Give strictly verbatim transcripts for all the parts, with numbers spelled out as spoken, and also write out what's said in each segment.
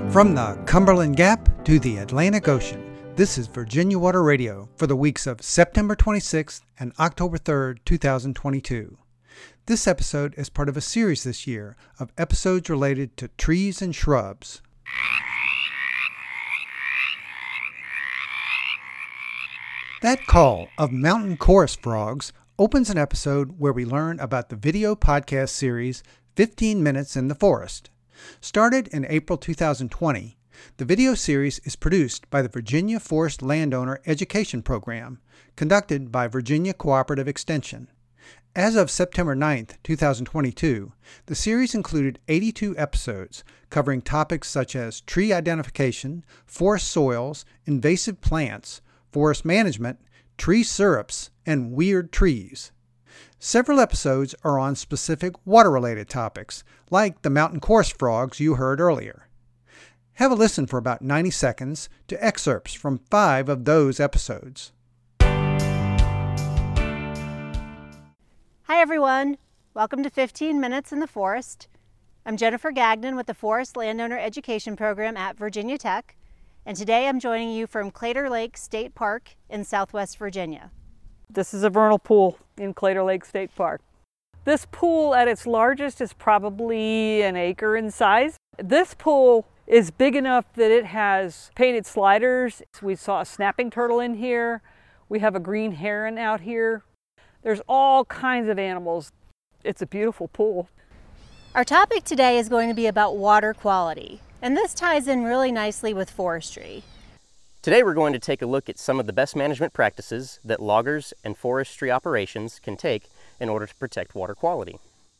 From the Cumberland Gap to the Atlantic Ocean, this is Virginia Water Radio for the weeks of September twenty-sixth and October third, two thousand twenty-two. This episode is part of a series this year of episodes related to trees and shrubs. That call of mountain chorus frogs opens an episode where we learn about the video podcast series fifteen minutes in the Forest. Started in April two thousand twenty, the video series is produced by the Virginia Forest Landowner Education Program, conducted by Virginia Cooperative Extension. As of September ninth, two thousand twenty-two, the series included eighty-two episodes covering topics such as tree identification, forest soils, invasive plants, forest management, tree syrups, and weird trees. Several episodes are on specific water-related topics, like the mountain chorus frogs you heard earlier. Have a listen for about ninety seconds to excerpts from five of those episodes. Hi everyone, welcome to fifteen minutes in the Forest. I'm Jennifer Gagnon with the Forest Landowner Education Program at Virginia Tech, and today I'm joining you from Claytor Lake State Park in Southwest Virginia. This is a vernal pool in Claytor Lake State Park. This pool at its largest is probably an acre in size. This pool is big enough that it has painted sliders. We saw a snapping turtle in here. We have a green heron out here. There's all kinds of animals. It's a beautiful pool. Our topic today is going to be about water quality, and this ties in really nicely with forestry. Today we're going to take a look at some of the best management practices that loggers and forestry operations can take in order to protect water quality.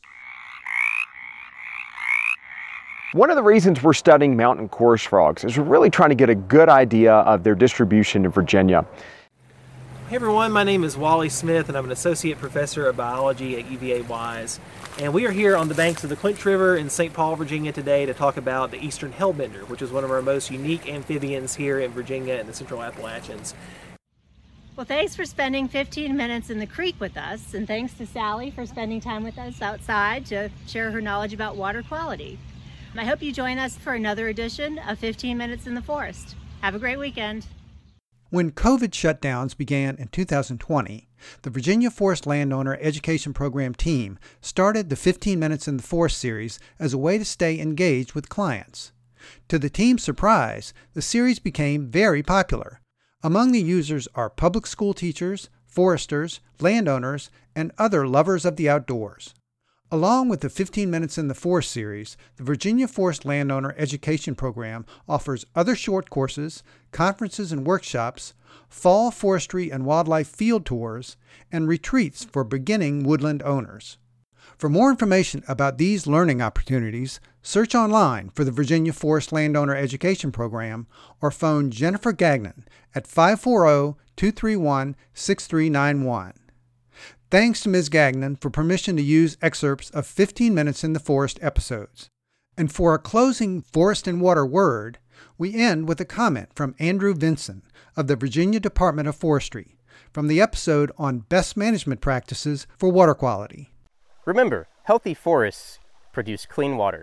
One of the reasons we're studying mountain chorus frogs is we're really trying to get a good idea of their distribution in Virginia. Hey everyone, my name is Wally Smith and I'm an associate professor of biology at U V A Wise. And we are here on the banks of the Clinch River in Saint Paul, Virginia today to talk about the eastern hellbender, which is one of our most unique amphibians here in Virginia and the Central Appalachians. Well, thanks for spending fifteen minutes in the creek with us, and thanks to Sally for spending time with us outside to share her knowledge about water quality. I hope you join us for another edition of fifteen minutes in the Forest. Have a great weekend. When COVID shutdowns began in two thousand twenty, the Virginia Forest Landowner Education Program team started the fifteen minutes in the Forest series as a way to stay engaged with clients. To the team's surprise, the series became very popular. Among the users are public school teachers, foresters, landowners, and other lovers of the outdoors. Along with the fifteen minutes in the Forest series, the Virginia Forest Landowner Education Program offers other short courses, conferences and workshops, fall forestry and wildlife field tours, and retreats for beginning woodland owners. For more information about these learning opportunities, search online for the Virginia Forest Landowner Education Program or phone Jennifer Gagnon at five four zero, two three one, six three nine one. Thanks to Miz Gagnon for permission to use excerpts of fifteen minutes in the Forest episodes. And for our closing Forest and Water word, we end with a comment from Andrew Vinson of the Virginia Department of Forestry from the episode on best management practices for water quality. Remember, healthy forests produce clean water.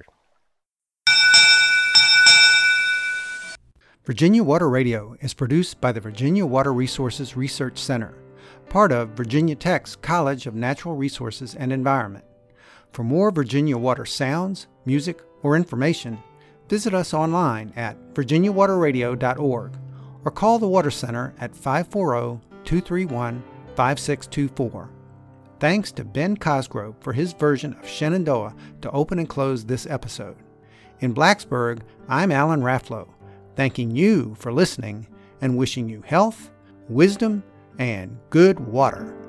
Virginia Water Radio is produced by the Virginia Water Resources Research Center, part of Virginia Tech's College of Natural Resources and Environment. For more Virginia water sounds, music, or information, visit us online at virginia water radio dot org or call the Water Center at five four zero, two three one, five six two four. Thanks to Ben Cosgrove for his version of Shenandoah to open and close this episode. In Blacksburg, I'm Alan Rafflow, thanking you for listening and wishing you health, wisdom, and good water.